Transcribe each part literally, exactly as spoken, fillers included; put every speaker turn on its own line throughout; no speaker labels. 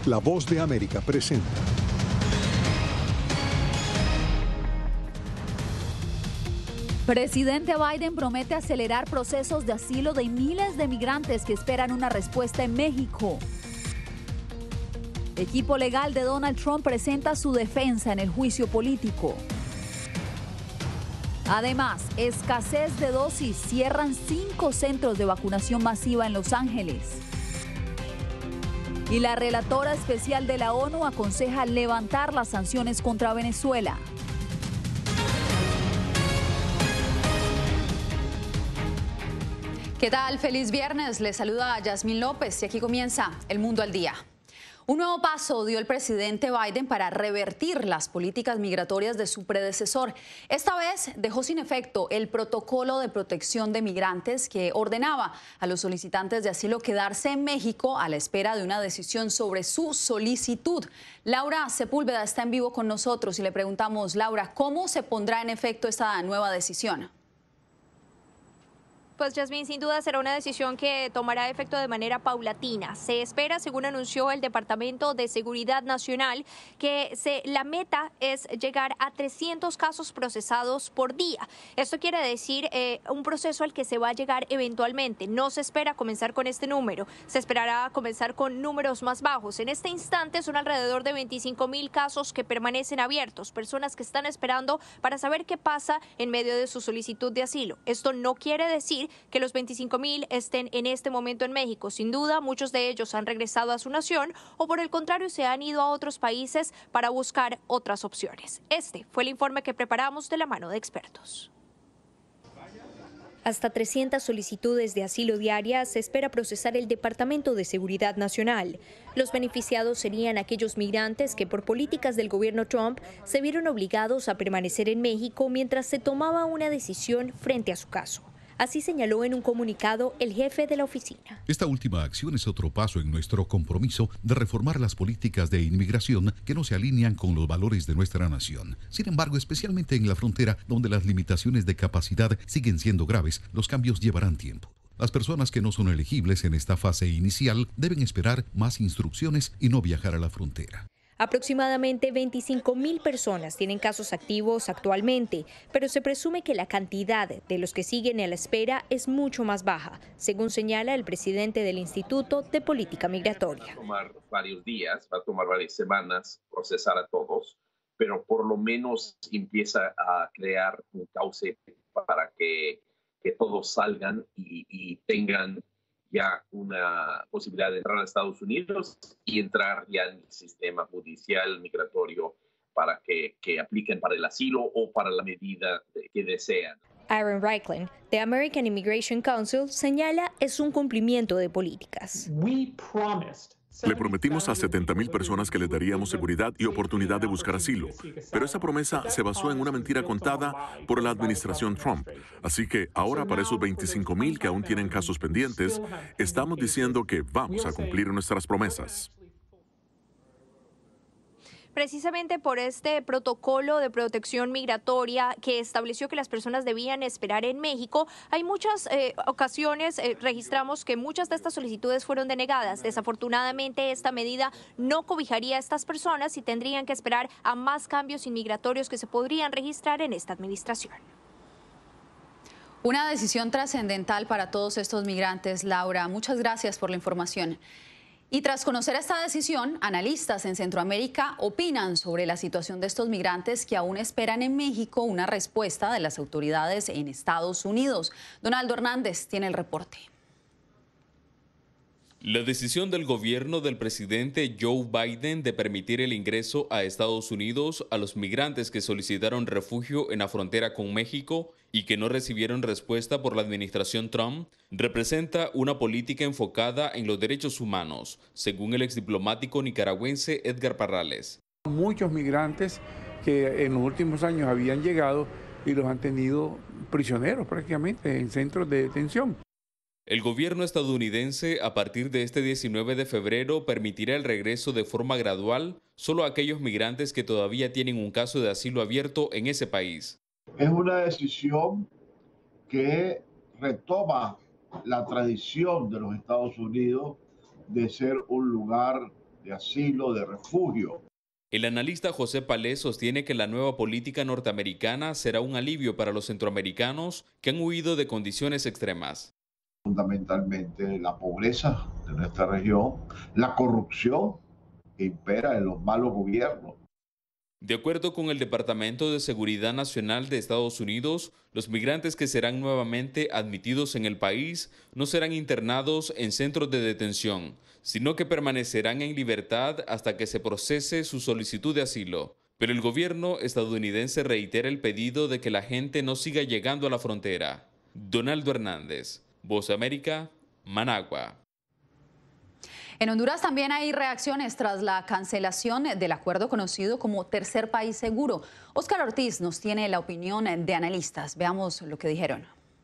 La Voz de América presenta.
Presidente Biden promete acelerar procesos de asilo de miles de migrantes que esperan una respuesta en México. Equipo legal de Donald Trump presenta su defensa en el juicio político. Además, escasez de dosis, cierran cinco centros de vacunación masiva en Los Ángeles. Y la relatora especial de la ONU aconseja levantar las sanciones contra Venezuela. ¿Qué tal? Feliz viernes. Les saluda Yasmín López y aquí comienza El Mundo al Día. Un nuevo paso dio el presidente Biden para revertir las políticas migratorias de su predecesor. Esta vez dejó sin efecto el protocolo de protección de migrantes que ordenaba a los solicitantes de asilo quedarse en México a la espera de una decisión sobre su solicitud. Laura Sepúlveda está en vivo con nosotros y le preguntamos, Laura, ¿cómo se pondrá en efecto esta nueva decisión?
Pues Yasmín, sin duda será una decisión que tomará efecto de manera paulatina. Se espera, según anunció el Departamento de Seguridad Nacional, que se, la meta es llegar a trescientos casos procesados por día. Esto quiere decir eh, un proceso al que se va a llegar eventualmente. No se espera comenzar con este número, se esperará comenzar con números más bajos. En este instante son alrededor de veinticinco mil casos que permanecen abiertos, personas que están esperando para saber qué pasa en medio de su solicitud de asilo. Esto no quiere decir que los veinticinco mil estén en este momento en México. Sin duda, muchos de ellos han regresado a su nación o por el contrario se han ido a otros países para buscar otras opciones. Este fue el informe que preparamos de la mano de expertos. Hasta trescientas solicitudes de asilo diarias se espera procesar el Departamento de Seguridad Nacional. Los beneficiados serían aquellos migrantes que por políticas del gobierno Trump se vieron obligados a permanecer en México mientras se tomaba una decisión frente a su caso. Así señaló en un comunicado el jefe de la oficina.
Esta última acción es otro paso en nuestro compromiso de reformar las políticas de inmigración que no se alinean con los valores de nuestra nación. Sin embargo, especialmente en la frontera, donde las limitaciones de capacidad siguen siendo graves, los cambios llevarán tiempo. Las personas que no son elegibles en esta fase inicial deben esperar más instrucciones y no viajar a la frontera.
Aproximadamente veinticinco mil personas tienen casos activos actualmente, pero se presume que la cantidad de los que siguen a la espera es mucho más baja, según señala el presidente del Instituto de Política Migratoria.
Va a tomar varios días, va a tomar varias semanas procesar a todos, pero por lo menos empieza a crear un cauce para que, que todos salgan y, y tengan ya una posibilidad de entrar a Estados Unidos y entrar ya en el sistema judicial migratorio para que, que apliquen para el asilo o para la medida que desean.
Aaron Reichlin, de American Immigration Council, señala es un cumplimiento de políticas.
We promised Le prometimos a setenta mil personas que les daríamos seguridad y oportunidad de buscar asilo, pero esa promesa se basó en una mentira contada por la administración Trump. Así que ahora para esos veinticinco mil que aún tienen casos pendientes, estamos diciendo que vamos a cumplir nuestras promesas.
Precisamente por este protocolo de protección migratoria que estableció que las personas debían esperar en México, hay muchas eh, ocasiones, eh, registramos que muchas de estas solicitudes fueron denegadas. Desafortunadamente, esta medida no cobijaría a estas personas y tendrían que esperar a más cambios inmigratorios que se podrían registrar en esta administración.
Una decisión trascendental para todos estos migrantes, Laura. Muchas gracias por la información. Y tras conocer esta decisión, analistas en Centroamérica opinan sobre la situación de estos migrantes que aún esperan en México una respuesta de las autoridades en Estados Unidos. Donaldo Hernández tiene el reporte.
La decisión del gobierno del presidente Joe Biden de permitir el ingreso a Estados Unidos a los migrantes que solicitaron refugio en la frontera con México y que no recibieron respuesta por la administración Trump representa una política enfocada en los derechos humanos, según el exdiplomático nicaragüense Edgar Parrales.
Muchos migrantes que en los últimos años habían llegado y los han tenido prisioneros prácticamente en centros de detención.
El gobierno estadounidense, a partir de este diecinueve de febrero, permitirá el regreso de forma gradual solo a aquellos migrantes que todavía tienen un caso de asilo abierto en ese país.
Es una decisión que retoma la tradición de los Estados Unidos de ser un lugar de asilo, de refugio.
El analista José Palés sostiene que la nueva política norteamericana será un alivio para los centroamericanos que han huido de condiciones extremas.
Fundamentalmente la pobreza de nuestra región, la corrupción que impera en los malos gobiernos.
De acuerdo con el Departamento de Seguridad Nacional de Estados Unidos, los migrantes que serán nuevamente admitidos en el país no serán internados en centros de detención, sino que permanecerán en libertad hasta que se procese su solicitud de asilo. Pero el gobierno estadounidense reitera el pedido de que la gente no siga llegando a la frontera. Donaldo Hernández, Voz de América, Managua.
En Honduras también hay reacciones tras la cancelación del acuerdo conocido como Tercer País Seguro. Óscar Ortiz nos tiene la opinión de analistas. Veamos lo que dijeron.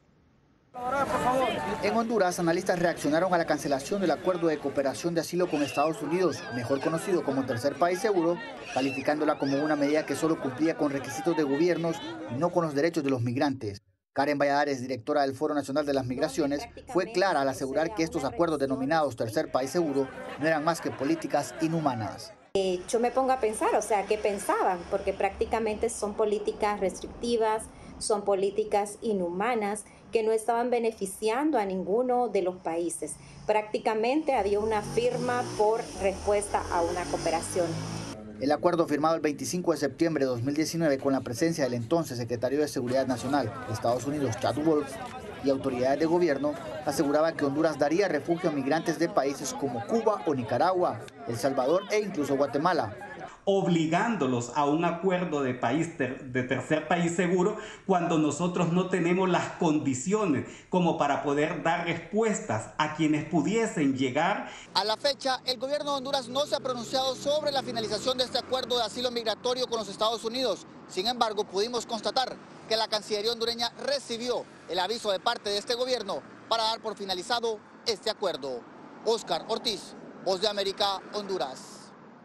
En Honduras, analistas reaccionaron a la cancelación del acuerdo de cooperación de asilo con Estados Unidos, mejor conocido como Tercer País Seguro, calificándola como una medida que solo cumplía con requisitos de gobiernos y no con los derechos de los migrantes. Karen Valladares, directora del Foro Nacional de las Migraciones, fue clara al asegurar que estos acuerdos denominados Tercer País Seguro no eran más que políticas inhumanas.
Eh, yo me pongo a pensar, o sea, ¿qué pensaban? Porque prácticamente son políticas restrictivas, son políticas inhumanas que no estaban beneficiando a ninguno de los países. Prácticamente había una firma por respuesta a una cooperación.
El acuerdo firmado el veinticinco de septiembre de dos mil diecinueve con la presencia del entonces secretario de Seguridad Nacional de Estados Unidos, Chad Wolf, y autoridades de gobierno, aseguraba que Honduras daría refugio a migrantes de países como Cuba o Nicaragua, El Salvador e incluso Guatemala,
obligándolos a un acuerdo de país ter, de tercer país seguro cuando nosotros no tenemos las condiciones como para poder dar respuestas a quienes pudiesen llegar.
A la fecha, el gobierno de Honduras no se ha pronunciado sobre la finalización de este acuerdo de asilo migratorio con los Estados Unidos. Sin embargo, pudimos constatar que la Cancillería hondureña recibió el aviso de parte de este gobierno para dar por finalizado este acuerdo. Óscar Ortiz, Voz de América, Honduras.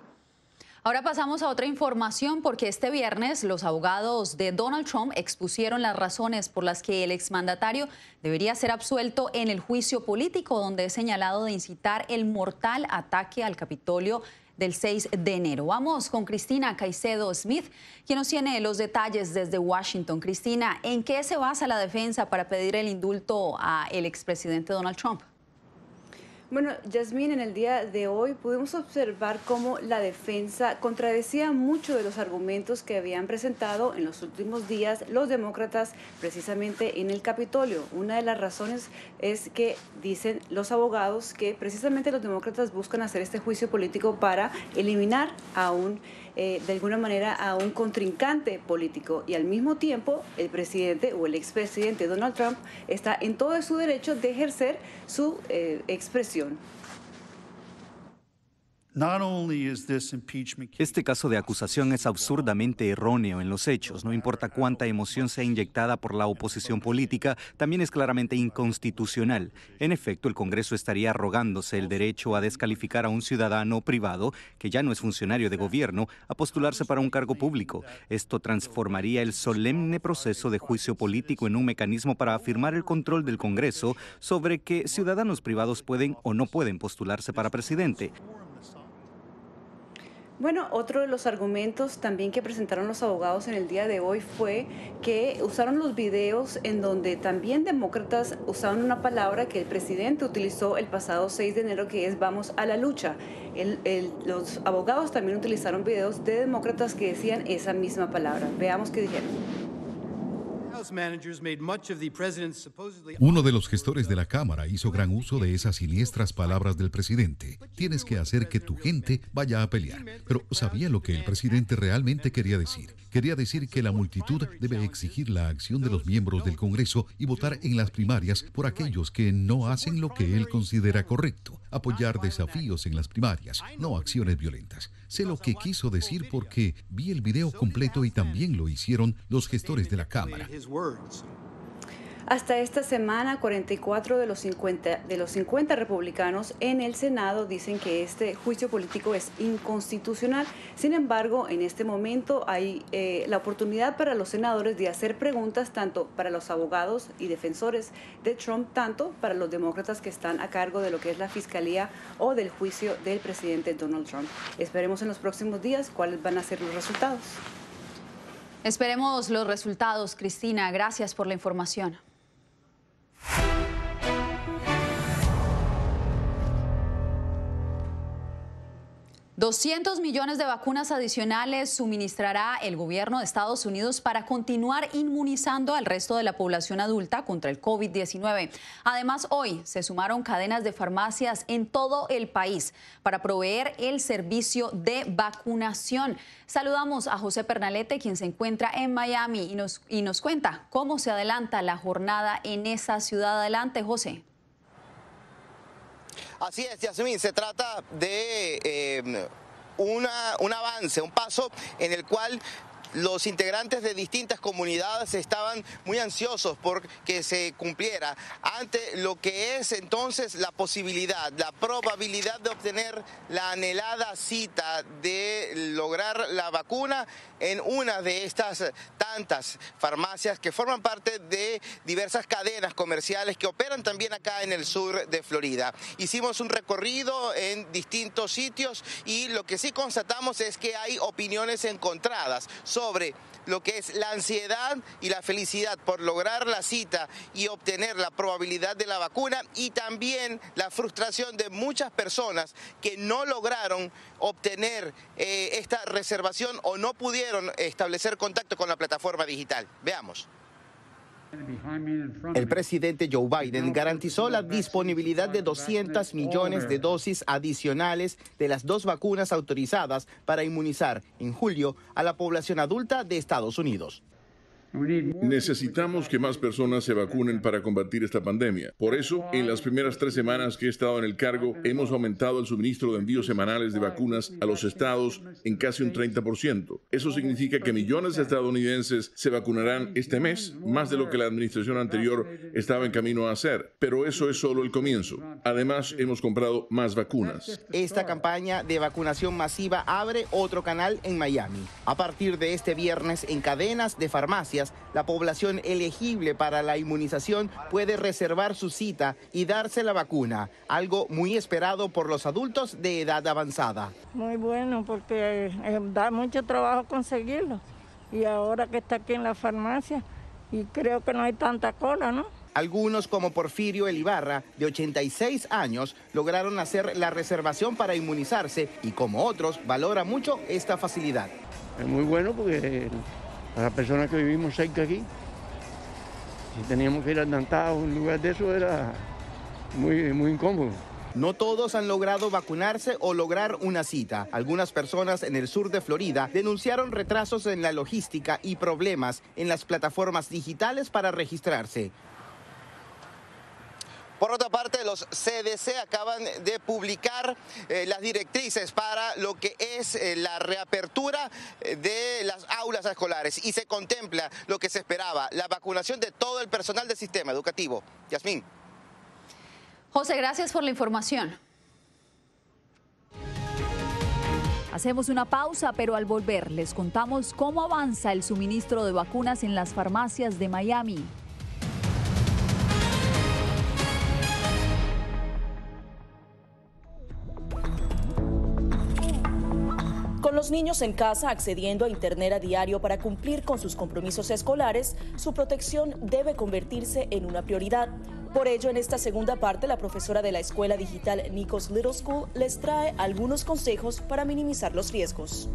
Ahora pasamos a otra información porque este viernes los abogados de Donald Trump expusieron las razones por las que el exmandatario debería ser absuelto en el juicio político donde es señalado de incitar el mortal ataque al Capitolio del seis de enero. Vamos con Cristina Caicedo Smith, quien nos tiene los detalles desde Washington. Cristina, ¿en qué se basa la defensa para pedir el indulto al expresidente Donald Trump?
Bueno, Yasmín, en el día de hoy pudimos observar cómo la defensa contradecía mucho de los argumentos que habían presentado en los últimos días los demócratas precisamente en el Capitolio. Una de las razones es que dicen los abogados que precisamente los demócratas buscan hacer este juicio político para eliminar a un Eh, de alguna manera a un contrincante político y al mismo tiempo el presidente o el expresidente Donald Trump está en todo su derecho de ejercer su eh, expresión.
Este caso de acusación es absurdamente erróneo en los hechos. No importa cuánta emoción sea inyectada por la oposición política, también es claramente inconstitucional. En efecto, el Congreso estaría arrogándose el derecho a descalificar a un ciudadano privado, que ya no es funcionario de gobierno, a postularse para un cargo público. Esto transformaría el solemne proceso de juicio político en un mecanismo para afirmar el control del Congreso sobre que ciudadanos privados pueden o no pueden postularse para presidente.
Bueno, otro de los argumentos también que presentaron los abogados en el día de hoy fue que usaron los videos en donde también demócratas usaron una palabra que el presidente utilizó el pasado seis de enero, que es vamos a la lucha. El, el, los abogados también utilizaron videos de demócratas que decían esa misma palabra. Veamos qué dijeron.
Uno de los gestores de la Cámara hizo gran uso de esas siniestras palabras del presidente. Tienes que hacer que tu gente vaya a pelear. Pero ¿sabía lo que el presidente realmente quería decir? Quería decir que la multitud debe exigir la acción de los miembros del Congreso y votar en las primarias por aquellos que no hacen lo que él considera correcto. Apoyar desafíos en las primarias, no acciones violentas. Sé lo que quiso decir porque vi el video completo y también lo hicieron los gestores de la Cámara.
Hasta esta semana, cuarenta y cuatro de los cincuenta, de los cincuenta republicanos en el Senado dicen que este juicio político es inconstitucional. Sin embargo, en este momento hay eh, la oportunidad para los senadores de hacer preguntas tanto para los abogados y defensores de Trump, tanto para los demócratas que están a cargo de lo que es la fiscalía o del juicio del presidente Donald Trump. Esperemos en los próximos días cuáles van a ser los resultados.
Esperemos los resultados, Cristina. Gracias por la información. doscientos millones de vacunas adicionales suministrará el gobierno de Estados Unidos para continuar inmunizando al resto de la población adulta contra el COVID diecinueve. Además, hoy se sumaron cadenas de farmacias en todo el país para proveer el servicio de vacunación. Saludamos a José Pernalete, quien se encuentra en Miami y nos, y nos cuenta cómo se adelanta la jornada en esa ciudad. Adelante, José.
Así es, Yasmín, se trata de eh, una, un avance, un paso en el cual los integrantes de distintas comunidades estaban muy ansiosos por que se cumpliera ante lo que es entonces la posibilidad, la probabilidad de obtener la anhelada cita de lograr la vacuna en una de estas tantas farmacias que forman parte de diversas cadenas comerciales que operan también acá en el sur de Florida. Hicimos un recorrido en distintos sitios y lo que sí constatamos es que hay opiniones encontradas sobre lo que es la ansiedad y la felicidad por lograr la cita y obtener la probabilidad de la vacuna, y también la frustración de muchas personas que no lograron obtener eh, esta reservación o no pudieron establecer contacto con la plataforma digital. Veamos.
El presidente Joe Biden garantizó la disponibilidad de doscientos millones de dosis adicionales de las dos vacunas autorizadas para inmunizar en julio a la población adulta de Estados Unidos.
Necesitamos que más personas se vacunen para combatir esta pandemia. Por eso, en las primeras tres semanas que he estado en el cargo, hemos aumentado el suministro de envíos semanales de vacunas a los estados en casi un treinta por ciento. Eso significa que millones de estadounidenses se vacunarán este mes, más de lo que la administración anterior estaba en camino a hacer. Pero eso es solo el comienzo. Además, hemos comprado más vacunas.
Esta campaña de vacunación masiva abre otro canal en Miami. A partir de este viernes, en cadenas de farmacias, la población elegible para la inmunización puede reservar su cita y darse la vacuna, algo muy esperado por los adultos de edad avanzada.
Muy bueno, porque eh, da mucho trabajo conseguirlo, y ahora que está aquí en la farmacia, y creo que no hay tanta cola, ¿no?
Algunos, como Porfirio Elibarra, de ochenta y seis años, lograron hacer la reservación para inmunizarse, y como otros, valora mucho esta facilidad.
Es muy bueno porque a las personas que vivimos cerca aquí, si teníamos que ir al Nantao, en lugar de eso era muy, muy incómodo.
No todos han logrado vacunarse o lograr una cita. Algunas personas en el sur de Florida denunciaron retrasos en la logística y problemas en las plataformas digitales para registrarse.
Por otra parte, los C D C acaban de publicar eh, las directrices para lo que es eh, la reapertura de las aulas escolares, y se contempla lo que se esperaba, la vacunación de todo el personal del sistema educativo. Yasmín.
José, gracias por la información.
Hacemos una pausa, pero al volver les contamos cómo avanza el suministro de vacunas en las farmacias de Miami.
Con los niños en casa accediendo a Internet a diario para cumplir con sus compromisos escolares, su protección debe convertirse en una prioridad. Por ello, en esta segunda parte, la profesora de la escuela digital Nicos Little School les trae algunos consejos para minimizar los riesgos.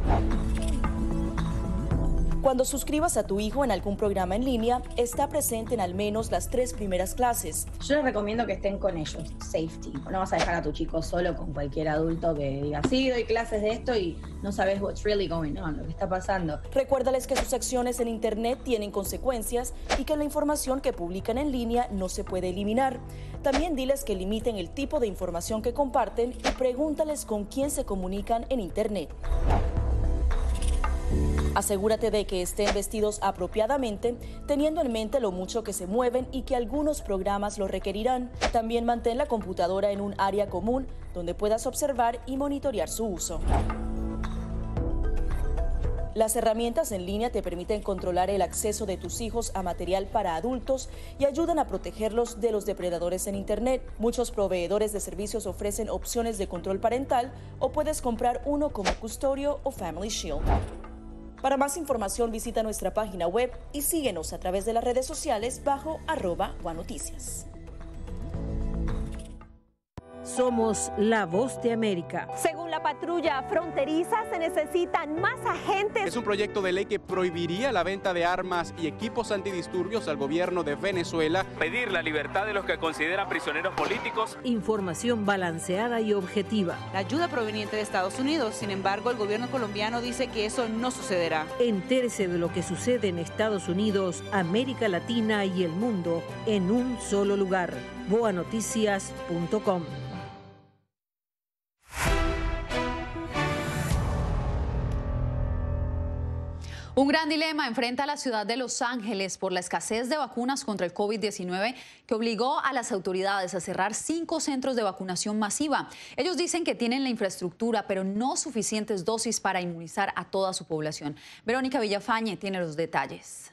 Cuando suscribas a tu hijo en algún programa en línea, está presente en al menos las tres primeras clases.
Yo les recomiendo que estén con ellos, safety. No vas a dejar a tu chico solo con cualquier adulto que diga, sí, doy clases de esto y no sabes what's really going on, lo que está pasando.
Recuérdales que sus acciones en Internet tienen consecuencias y que la información que publican en línea no se puede eliminar. También diles que limiten el tipo de información que comparten y pregúntales con quién se comunican en Internet. Asegúrate de que estén vestidos apropiadamente, teniendo en mente lo mucho que se mueven y que algunos programas lo requerirán. También mantén la computadora en un área común donde puedas observar y monitorear su uso. Las herramientas en línea te permiten controlar el acceso de tus hijos a material para adultos y ayudan a protegerlos de los depredadores en Internet. Muchos proveedores de servicios ofrecen opciones de control parental o puedes comprar uno como Custodio o Family Shield. Para más información visita nuestra página web y síguenos a través de las redes sociales bajo arroba guanoticias.
Somos la voz de América.
Según la patrulla fronteriza, se necesitan más agentes.
Es un proyecto de ley que prohibiría la venta de armas y equipos antidisturbios al gobierno de Venezuela.
Pedir la libertad de los que consideran prisioneros políticos.
Información balanceada y objetiva.
La ayuda proveniente de Estados Unidos, sin embargo, el gobierno colombiano dice que eso no sucederá.
Entérese de lo que sucede en Estados Unidos, América Latina y el mundo en un solo lugar. boa noticias punto com.
Un gran dilema enfrenta a la ciudad de Los Ángeles por la escasez de vacunas contra el COVID diecinueve que obligó a las autoridades a cerrar cinco centros de vacunación masiva. Ellos dicen que tienen la infraestructura, pero no suficientes dosis para inmunizar a toda su población. Verónica Villafañe tiene los detalles.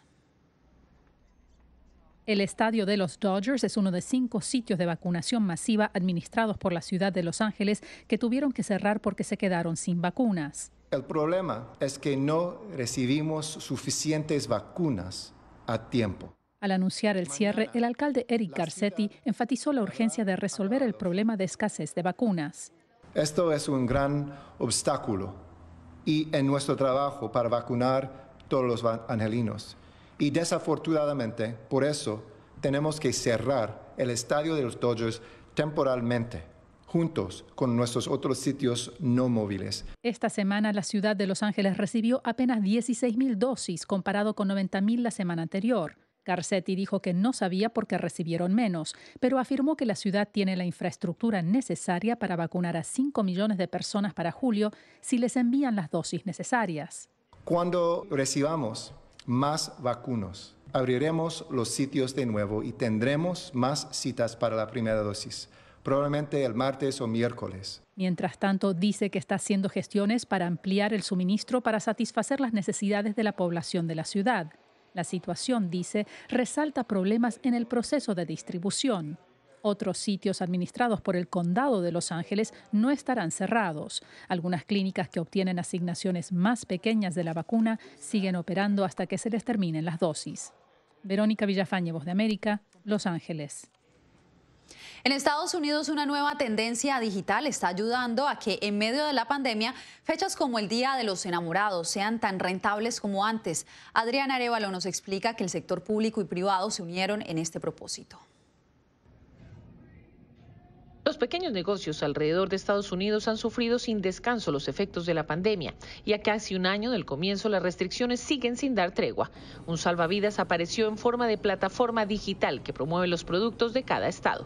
El estadio de los Dodgers es uno de cinco sitios de vacunación masiva administrados por la ciudad de Los Ángeles que tuvieron que cerrar porque se quedaron sin vacunas.
El problema es que no recibimos suficientes vacunas a tiempo.
Al anunciar el cierre, el alcalde Eric Garcetti enfatizó la urgencia de resolver el problema de escasez de vacunas.
Esto es un gran obstáculo y en nuestro trabajo para vacunar todos los angelinos. Y desafortunadamente, por eso, tenemos que cerrar el estadio de los Dodgers temporalmente, juntos con nuestros otros sitios no móviles.
Esta semana la ciudad de Los Ángeles recibió apenas dieciséis mil dosis, comparado con noventa mil la semana anterior. Garcetti dijo que no sabía por qué recibieron menos, pero afirmó que la ciudad tiene la infraestructura necesaria para vacunar a cinco millones de personas para julio si les envían las dosis necesarias.
Cuando recibamos más vacunas, abriremos los sitios de nuevo y tendremos más citas para la primera dosis. Probablemente el martes o miércoles.
Mientras tanto, dice que está haciendo gestiones para ampliar el suministro para satisfacer las necesidades de la población de la ciudad. La situación, dice, resalta problemas en el proceso de distribución. Otros sitios administrados por el condado de Los Ángeles no estarán cerrados. Algunas clínicas que obtienen asignaciones más pequeñas de la vacuna siguen operando hasta que se les terminen las dosis. Verónica Villafañe, Voz de América, Los Ángeles.
En Estados Unidos, una nueva tendencia digital está ayudando a que en medio de la pandemia, fechas como el Día de los Enamorados sean tan rentables como antes. Adriana Arévalo nos explica que el sector público y privado se unieron en este propósito.
Los pequeños negocios alrededor de Estados Unidos han sufrido sin descanso los efectos de la pandemia y a casi un año del comienzo las restricciones siguen sin dar tregua. Un salvavidas apareció en forma de plataforma digital que promueve los productos de cada estado.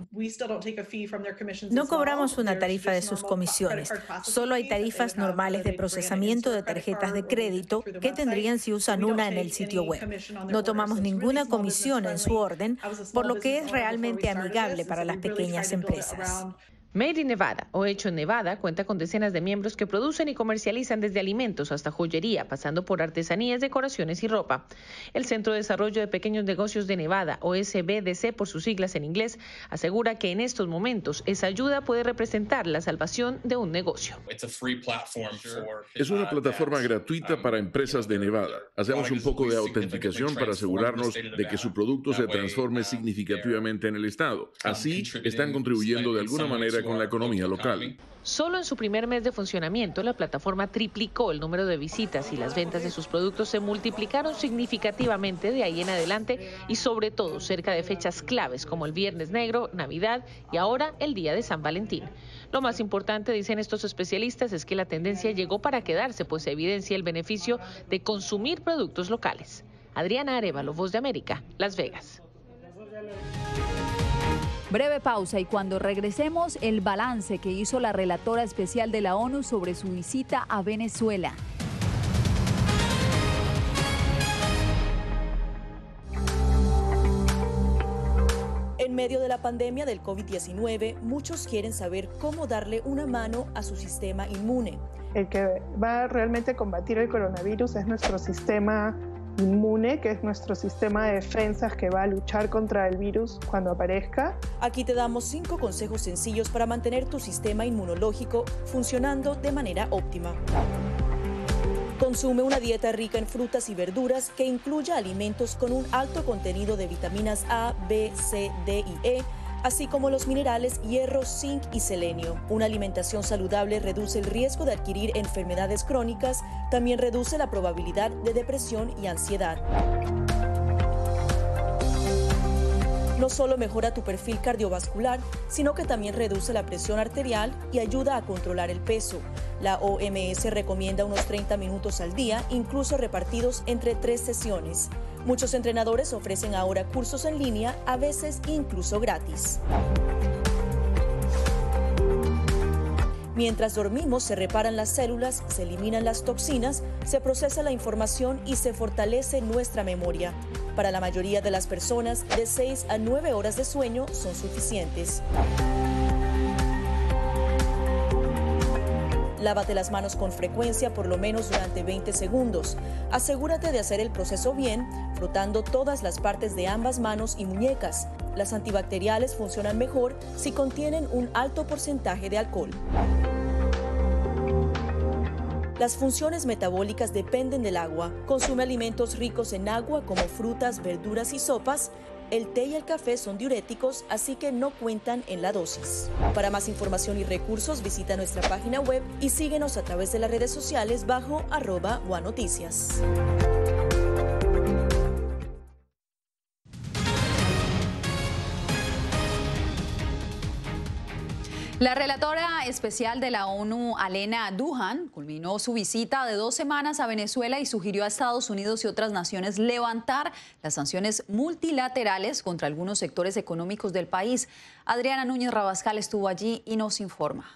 No cobramos una tarifa de sus comisiones, solo hay tarifas normales de procesamiento de tarjetas de crédito que tendrían si usan una en el sitio web. No tomamos ninguna comisión en su orden, por lo que es realmente amigable para las pequeñas empresas.
Made in Nevada, o Hecho en Nevada, cuenta con decenas de miembros que producen y comercializan desde alimentos hasta joyería, pasando por artesanías, decoraciones y ropa. El Centro de Desarrollo de Pequeños Negocios de Nevada, o S B D C por sus siglas en inglés, asegura que en estos momentos esa ayuda puede representar la salvación de un negocio.
Es una plataforma gratuita para empresas de Nevada. Hacemos un poco de autenticación para asegurarnos de que su producto se transforme significativamente en el estado. Así, están contribuyendo de alguna manera con la economía local.
Solo en su primer mes de funcionamiento, la plataforma triplicó el número de visitas y las ventas de sus productos se multiplicaron significativamente de ahí en adelante y sobre todo cerca de fechas claves como el Viernes Negro, Navidad y ahora el Día de San Valentín. Lo más importante, dicen estos especialistas, es que la tendencia llegó para quedarse, pues se evidencia el beneficio de consumir productos locales. Adriana Arévalo, Voz de América, Las Vegas.
Breve pausa y cuando regresemos, el balance que hizo la relatora especial de la ONU sobre su visita a Venezuela.
medio de la pandemia del COVID diecinueve, muchos quieren saber cómo darle una mano a su sistema inmune.
El que va realmente a combatir el coronavirus es nuestro sistema inmune, que es nuestro sistema de defensas que va a luchar contra el virus cuando aparezca.
Aquí te damos cinco consejos sencillos para mantener tu sistema inmunológico funcionando de manera óptima. Consume una dieta rica en frutas y verduras que incluya alimentos con un alto contenido de vitaminas A, B, C, D y E, así como los minerales hierro, zinc y selenio. Una alimentación saludable reduce el riesgo de adquirir enfermedades crónicas, también reduce la probabilidad de depresión y ansiedad. No solo mejora tu perfil cardiovascular, sino que también reduce la presión arterial y ayuda a controlar el peso. La O M S recomienda unos treinta minutos al día, incluso repartidos entre tres sesiones. Muchos entrenadores ofrecen ahora cursos en línea, a veces incluso gratis. Mientras dormimos, se reparan las células, se eliminan las toxinas, se procesa la información y se fortalece nuestra memoria. Para la mayoría de las personas, de seis a nueve horas de sueño son suficientes. Lávate las manos con frecuencia, por lo menos durante veinte segundos. Asegúrate de hacer el proceso bien, frotando todas las partes de ambas manos y muñecas. Las antibacteriales funcionan mejor si contienen un alto porcentaje de alcohol. Las funciones metabólicas dependen del agua. Consume alimentos ricos en agua como frutas, verduras y sopas. El té y el café son diuréticos, así que no cuentan en la dosis. Para más información y recursos, visita nuestra página web y síguenos a través de las redes sociales bajo arroba Guanoticias.
La relatora especial de la ONU, Alena Douhan, culminó su visita de dos semanas a Venezuela y sugirió a Estados Unidos y otras naciones levantar las sanciones multilaterales contra algunos sectores económicos del país. Adriana Núñez Rabascal estuvo allí y nos informa.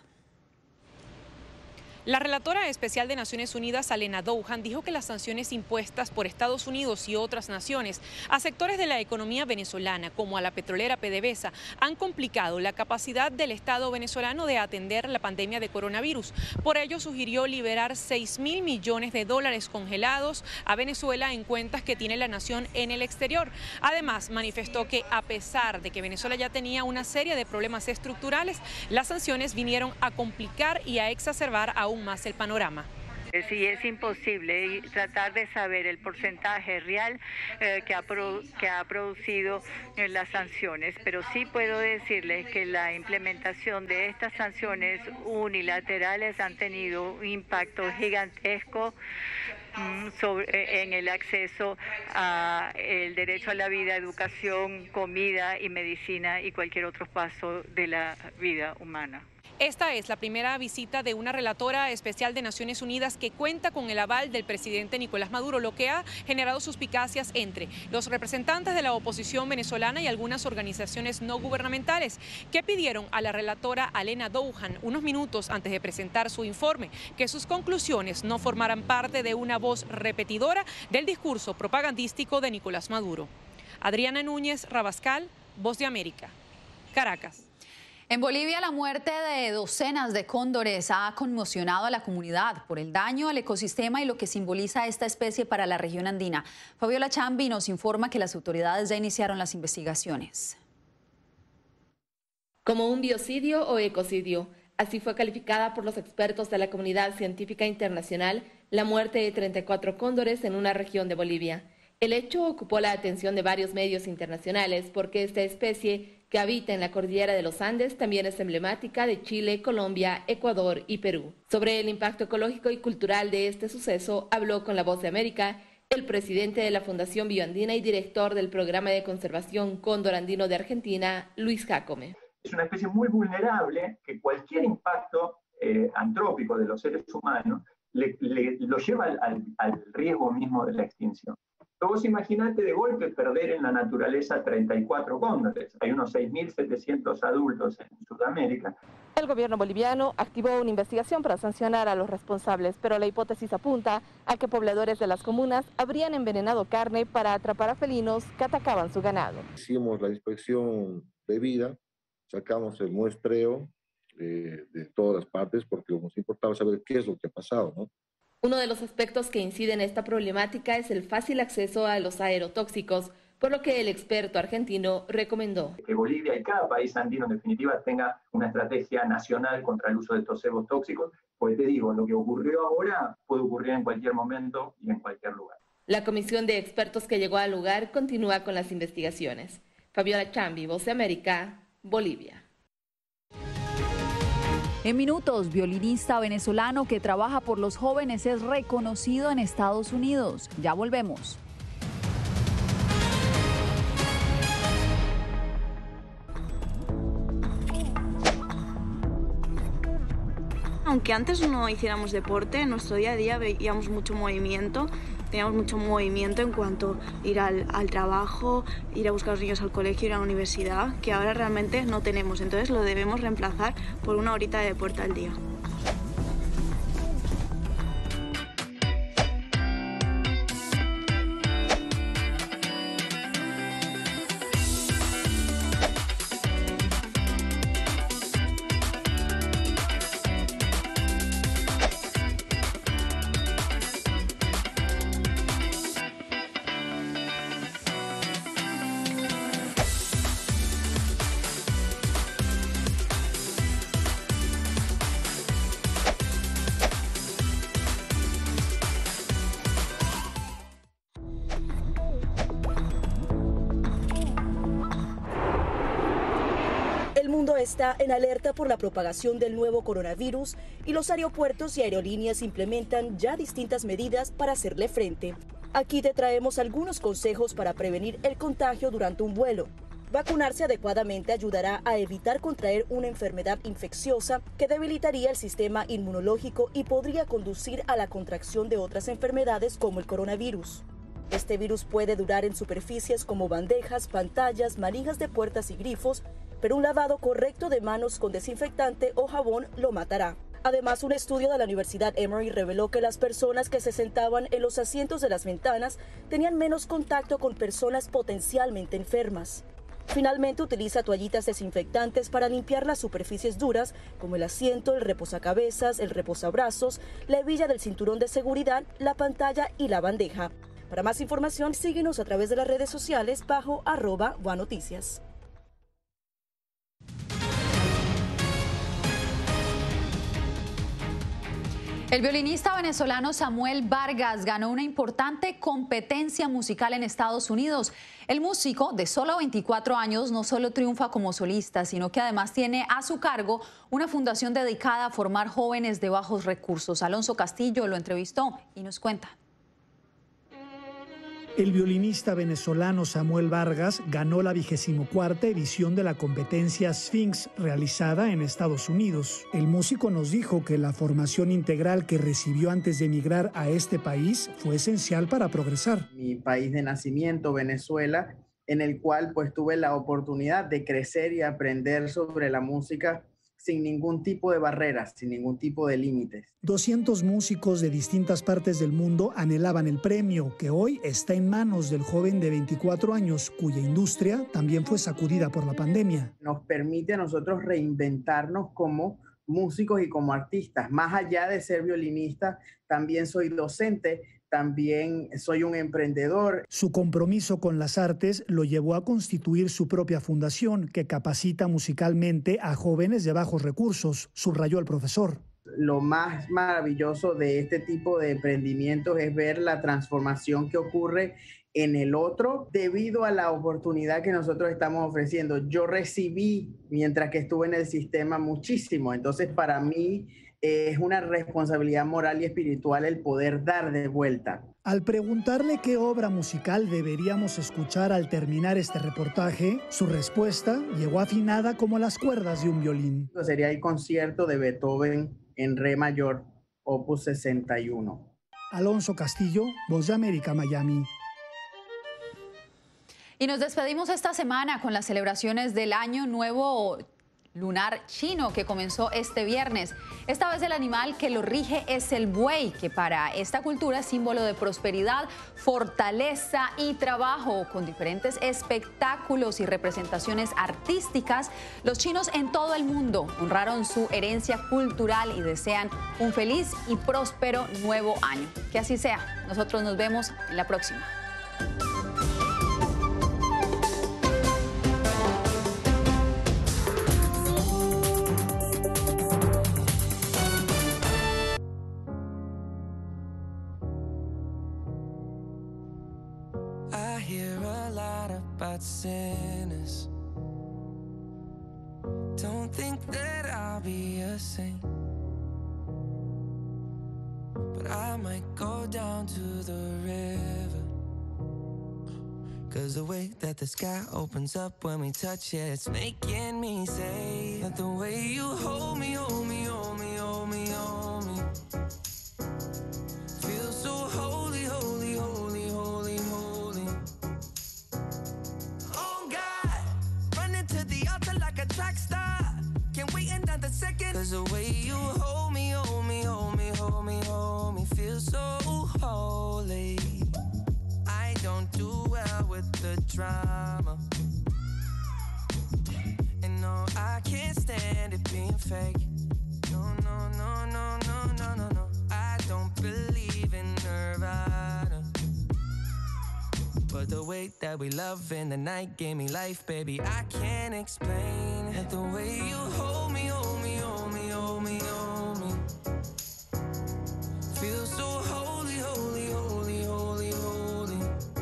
La relatora especial de Naciones Unidas, Alena Douhan, dijo que las sanciones impuestas por Estados Unidos y otras naciones a sectores de la economía venezolana, como a la petrolera PDVSA, han complicado la capacidad del Estado venezolano de atender la pandemia de coronavirus. Por ello, sugirió liberar seis mil millones de dólares congelados a Venezuela en cuentas que tiene la nación en el exterior. Además, manifestó que a pesar de que Venezuela ya tenía una serie de problemas estructurales, las sanciones vinieron a complicar y a exacerbar aún más el panorama.
Sí, es imposible tratar de saber el porcentaje real eh, que, ha produ que ha producido eh, las sanciones, pero sí puedo decirles que la implementación de estas sanciones unilaterales han tenido un impacto gigantesco mm, sobre, en el acceso a el derecho a la vida, educación, comida y medicina y cualquier otro paso de la vida humana.
Esta es la primera visita de una relatora especial de Naciones Unidas que cuenta con el aval del presidente Nicolás Maduro, lo que ha generado suspicacias entre los representantes de la oposición venezolana y algunas organizaciones no gubernamentales que pidieron a la relatora Alena Douhan unos minutos antes de presentar su informe que sus conclusiones no formaran parte de una voz repetidora del discurso propagandístico de Nicolás Maduro. Adriana Núñez Rabascal, Voz de América, Caracas.
En Bolivia, la muerte de docenas de cóndores ha conmocionado a la comunidad por el daño al ecosistema y lo que simboliza esta especie para la región andina. Fabiola Chambi nos informa que las autoridades ya iniciaron las investigaciones.
Como un biocidio o ecocidio, así fue calificada por los expertos de la comunidad científica internacional la muerte de treinta y cuatro cóndores en una región de Bolivia. El hecho ocupó la atención de varios medios internacionales porque esta especie, que habita en la cordillera de los Andes, también es emblemática de Chile, Colombia, Ecuador y Perú. Sobre el impacto ecológico y cultural de este suceso, habló con La Voz de América el presidente de la Fundación Bioandina y director del Programa de Conservación Cóndor Andino de Argentina, Luis Jácome.
Es una especie muy vulnerable que cualquier impacto eh, antrópico de los seres humanos le, le, lo lleva al, al, al riesgo mismo de la extinción. Vos imaginate de golpe perder en la naturaleza treinta y cuatro cóndores. Hay unos seis mil setecientos adultos en Sudamérica.
El gobierno boliviano activó una investigación para sancionar a los responsables, pero la hipótesis apunta a que pobladores de las comunas habrían envenenado carne para atrapar a felinos que atacaban su ganado.
Hicimos la inspección
bebida, sacamos el muestreo eh, de todas las partes porque nos importaba saber qué es lo que ha pasado, ¿no?
Uno de los aspectos que incide en esta problemática es el fácil acceso a los aerotóxicos, por lo que el experto argentino recomendó
que Bolivia y cada país andino en definitiva tenga una estrategia nacional contra el uso de estos cebos tóxicos, porque te digo, lo que ocurrió ahora puede ocurrir en cualquier momento y en cualquier lugar.
La comisión de expertos que llegó al lugar continúa con las investigaciones. Fabiola Chambi, Voz de América, Bolivia.
En minutos, violinista venezolano que trabaja por los jóvenes es reconocido en Estados Unidos. Ya volvemos.
Aunque antes no hiciéramos deporte, en nuestro día a día veíamos mucho movimiento, teníamos mucho movimiento en cuanto a ir al, al trabajo, ir a buscar a los niños al colegio, ir a la universidad, que ahora realmente no tenemos, entonces lo debemos reemplazar por una horita de deporte al día.
Está en alerta por la propagación del nuevo coronavirus y los aeropuertos y aerolíneas implementan ya distintas medidas para hacerle frente. Aquí te traemos algunos consejos para prevenir el contagio durante un vuelo. Vacunarse adecuadamente ayudará a evitar contraer una enfermedad infecciosa que debilitaría el sistema inmunológico y podría conducir a la contracción de otras enfermedades como el coronavirus. Este virus puede durar en superficies como bandejas, pantallas, manijas de puertas y grifos, pero un lavado correcto de manos con desinfectante o jabón lo matará. Además, un estudio de la Universidad Emory reveló que las personas que se sentaban en los asientos de las ventanas tenían menos contacto con personas potencialmente enfermas. Finalmente, utiliza toallitas desinfectantes para limpiar las superficies duras, como el asiento, el reposacabezas, el reposabrazos, la hebilla del cinturón de seguridad, la pantalla y la bandeja. Para más información, síguenos a través de las redes sociales bajo arroba Buanoticias.
El violinista venezolano Samuel Vargas ganó una importante competencia musical en Estados Unidos. El músico de solo veinticuatro años no solo triunfa como solista, sino que además tiene a su cargo una fundación dedicada a formar jóvenes de bajos recursos. Alonso Castillo lo entrevistó y nos cuenta.
El violinista venezolano Samuel Vargas ganó la vigésimo cuarta edición de la competencia Sphinx realizada en Estados Unidos. El músico nos dijo que la formación integral que recibió antes de emigrar a este país fue esencial para progresar.
Mi país de nacimiento, Venezuela, en el cual pues tuve la oportunidad de crecer y aprender sobre la música sin ningún tipo de barreras, sin ningún tipo de límites.
doscientos músicos de distintas partes del mundo anhelaban el premio, que hoy está en manos del joven de veinticuatro años, cuya industria también fue sacudida por la pandemia.
Nos permite a nosotros reinventarnos como músicos y como artistas. Más allá de ser violinista, también soy docente, también soy un emprendedor.
Su compromiso con las artes lo llevó a constituir su propia fundación, que capacita musicalmente a jóvenes de bajos recursos, subrayó el profesor.
Lo más maravilloso de este tipo de emprendimientos es ver la transformación que ocurre en el otro debido a la oportunidad que nosotros estamos ofreciendo. Yo recibí, mientras que estuve en el sistema, muchísimo. Entonces, para mí es una responsabilidad moral y espiritual el poder dar de vuelta.
Al preguntarle qué obra musical deberíamos escuchar al terminar este reportaje, su respuesta llegó afinada como las cuerdas de un violín.
Sería el concierto de Beethoven en re mayor, opus sesenta y uno.
Alonso Castillo, Voz de América, Miami.
Y nos despedimos esta semana con las celebraciones del Año Nuevo lunar chino que comenzó este viernes. Esta vez el animal que lo rige es el buey, que para esta cultura es símbolo de prosperidad, fortaleza y trabajo. Con diferentes espectáculos y representaciones artísticas, los chinos en todo el mundo honraron su herencia cultural y desean un feliz y próspero nuevo año. Que así sea. Nosotros nos vemos en la próxima.
About sinners. Don't think that I'll be a saint, but I might go down to the river. Cause the way that the sky opens up when we touch it, it's making me say that the way you hold me, hold me, hold me, hold me, hold me, feels so holy, holy, holy, holy, holy. Track star, can't wait another second. Cause the way you hold me, hold me, hold me, hold me, hold me, feel so holy. I don't do well with the drama, and no, I can't stand it being fake. No, no, no, no, no, no, no, no. I don't believe in Nirvana, but the way that we love in the night gave me life, baby, I can't explain it. The way you hold me, hold me, hold me, hold me, hold me, feel so holy, holy, holy, holy, holy.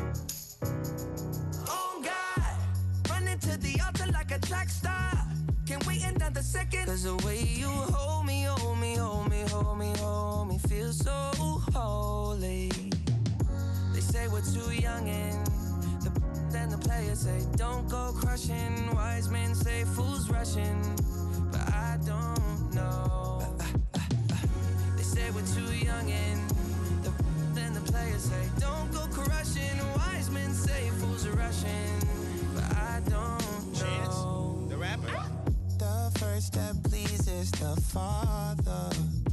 Oh God, running to the altar like a track star, can't wait another second. Cause the way you hold me, hold me, hold me, hold me, hold me, feel so holy. They say we're too young and the then the players say don't go crushing. Wise men say fools rushing, but I don't know. They say we're too young and the then the players say don't go crushing. Wise men say fools are rushing, but I don't know.
Chance, the rapper.
The first that pleases the Father